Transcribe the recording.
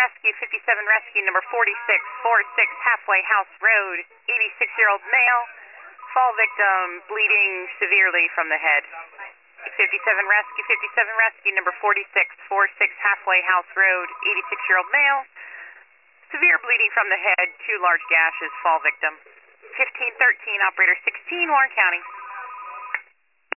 Rescue, 57 Rescue, number 4646 Halfway House Road, 86-year-old male, fall victim, bleeding severely from the head. 57 Rescue, number 4646 Halfway House Road, 86-year-old male, severe bleeding from the head, 2 large gashes, fall victim. 1513, operator 16, Warren County.